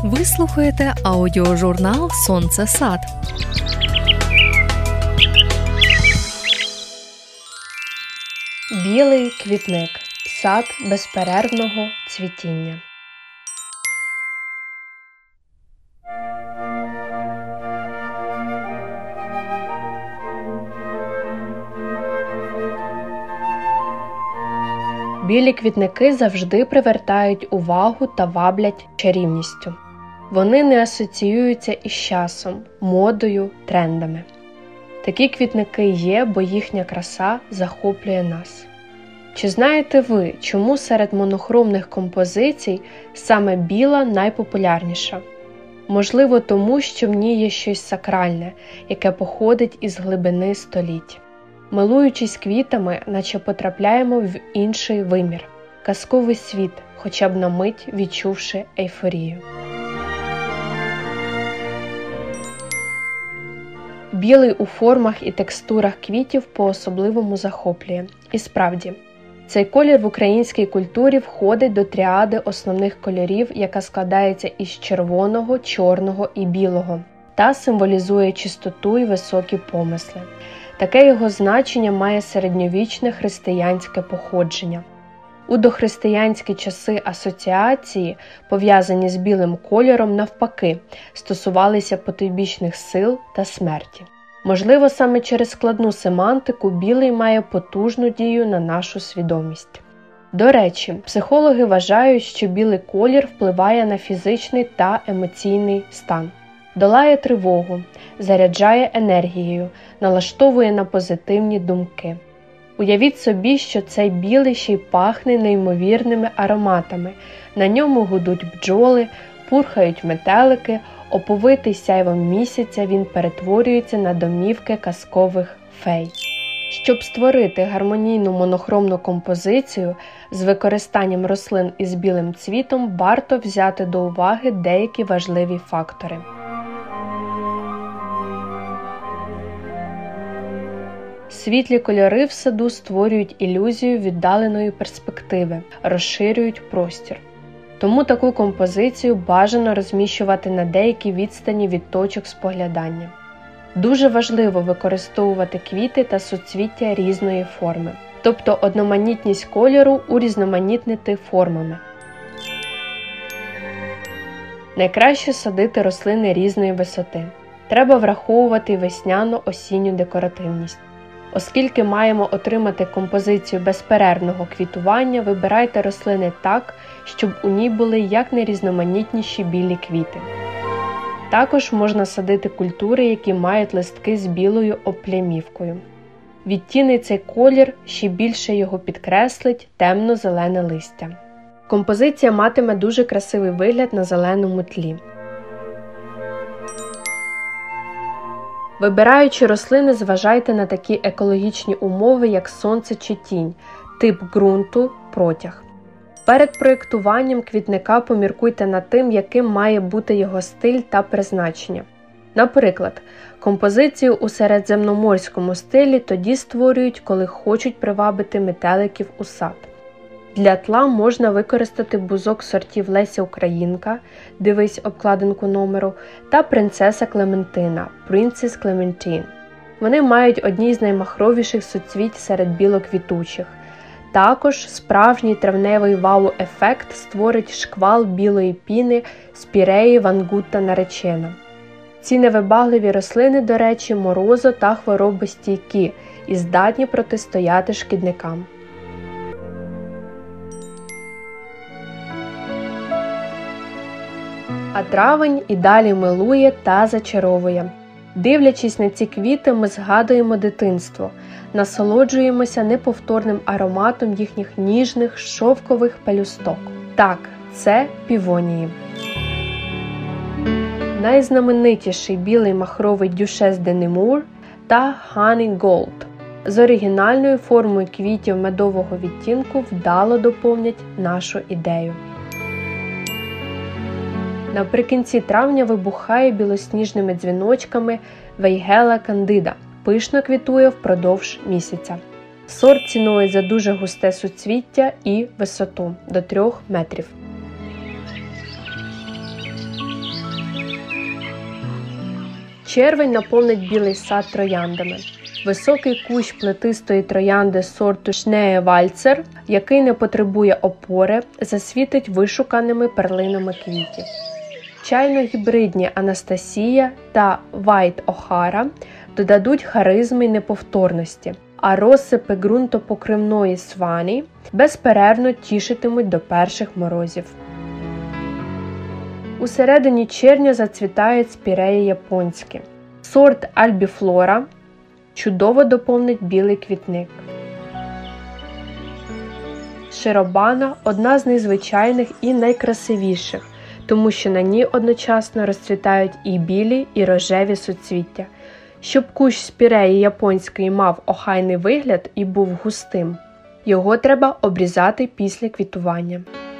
Ви слухаєте аудіожурнал «Сонце Сад». Білий квітник. Сад безперервного цвітіння. Білі квітники завжди привертають увагу та ваблять чарівністю. Вони не асоціюються із часом, модою, трендами. Такі квітники є, бо їхня краса захоплює нас. Чи знаєте ви, чому серед монохромних композицій саме біла найпопулярніша? Можливо, тому, що в ній є щось сакральне, яке походить із глибини століть. Милуючись квітами, наче потрапляємо в інший вимір, казковий світ, хоча б на мить відчувши ейфорію. Білий у формах і текстурах квітів по-особливому захоплює. І справді, цей колір в українській культурі входить до тріади основних кольорів, яка складається із червоного, чорного і білого, та символізує чистоту і високі помисли. Таке його значення має середньовічне християнське походження. У дохристиянські часи асоціації, пов'язані з білим кольором, навпаки, стосувалися потойбічних сил та смерті. Можливо, саме через складну семантику білий має потужну дію на нашу свідомість. До речі, психологи вважають, що білий колір впливає на фізичний та емоційний стан. Долає тривогу, заряджає енергією, налаштовує на позитивні думки. Уявіть собі, що цей білий ще й пахне неймовірними ароматами. На ньому гудуть бджоли, пурхають метелики, оповитий сяйвом місяця він перетворюється на домівки казкових фей. Щоб створити гармонійну монохромну композицію з використанням рослин із білим цвітом, варто взяти до уваги деякі важливі фактори. Світлі кольори в саду створюють ілюзію віддаленої перспективи, розширюють простір. Тому таку композицію бажано розміщувати на деякій відстані від точок споглядання. Дуже важливо використовувати квіти та суцвіття різної форми, тобто одноманітність кольору урізноманітнити формами. Найкраще садити рослини різної висоти. Треба враховувати весняно-осінню декоративність. Оскільки маємо отримати композицію безперервного квітування, вибирайте рослини так, щоб у ній були якнайрізноманітніші білі квіти. Також можна садити культури, які мають листки з білою обплямівкою. Відтінить цей колір, ще більше його підкреслить темно-зелене листя. Композиція матиме дуже красивий вигляд на зеленому тлі. Вибираючи рослини, зважайте на такі екологічні умови, як сонце чи тінь, тип ґрунту, протяг. Перед проєктуванням квітника поміркуйте над тим, яким має бути його стиль та призначення. Наприклад, композицію у середземноморському стилі тоді створюють, коли хочуть привабити метеликів у сад. Для тла можна використати бузок сортів Леся Українка, дивись обкладинку номеру, та принцеса Клементина, Princess Clementine. Вони мають одні з наймахровіших суцвіть серед білоквітучих. Також справжній травневий вау-ефект створить шквал білої піни з піреї Вангутта наречена. Ці невибагливі рослини, до речі, морозо- та хворобостійкі і здатні протистояти шкідникам. А травень і далі милує та зачаровує. Дивлячись на ці квіти, ми згадуємо дитинство, насолоджуємося неповторним ароматом їхніх ніжних шовкових пелюсток. Так, це півонії. Найзнаменитіший білий махровий Duchesse de Nemours та Honey Gold з оригінальною формою квітів медового відтінку вдало доповнять нашу ідею. Наприкінці травня вибухає білосніжними дзвіночками Вейгела кандида, пишно квітує впродовж місяця. Сорт цінує за дуже густе суцвіття і висоту – до 3 метрів. Червень наповнить білий сад трояндами. Високий кущ плетистої троянди сорту Шнеєвальцер, який не потребує опори, засвітить вишуканими перлинами квітів. Чайно-гібридні Анастасія та Вайт Охара додадуть харизми й неповторності, а розсипи ґрунтопокривної свані безперервно тішитимуть до перших морозів. У середині червня зацвітають спіреї японські. Сорт Альбіфлора чудово доповнить білий квітник. Широбана – одна з незвичайних і найкрасивіших, тому що на ній одночасно розцвітають і білі, і рожеві суцвіття. Щоб кущ спіреї японської мав охайний вигляд і був густим, його треба обрізати після квітування.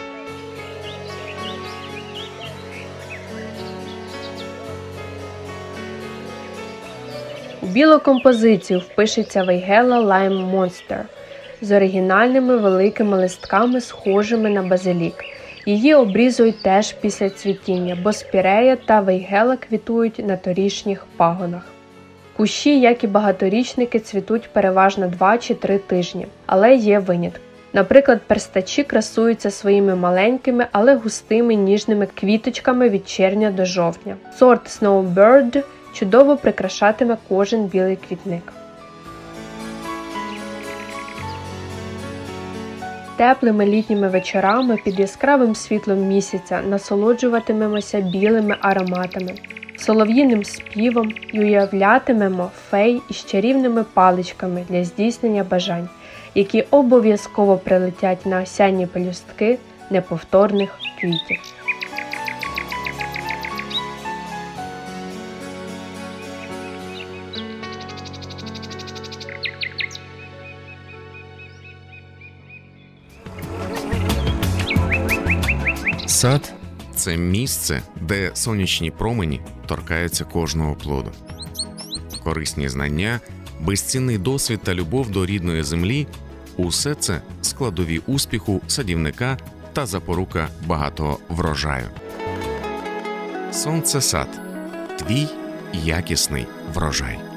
У білу композицію впишеться Вейгела Lime Monster з оригінальними великими листками, схожими на базилік. Її обрізують теж після цвітіння, бо спірея та вейгела квітують на торішніх пагонах. Кущі, як і багаторічники, цвітуть переважно 2 чи 3 тижні, але є винятки. Наприклад, перстачі красуються своїми маленькими, але густими ніжними квіточками від червня до жовтня. Сорт Snowbird чудово прикрашатиме кожен білий квітник. Теплими літніми вечорами під яскравим світлом місяця насолоджуватимемося білими ароматами, солов'їним співом і уявлятимемо фей із чарівними паличками для здійснення бажань, які обов'язково прилетять на осянні пелюстки неповторних квітів. Сад – це місце, де сонячні промені торкаються кожного плоду. Корисні знання, безцінний досвід та любов до рідної землі – усе це складові успіху садівника та запорука багатого врожаю. Сонцесад – твій якісний врожай.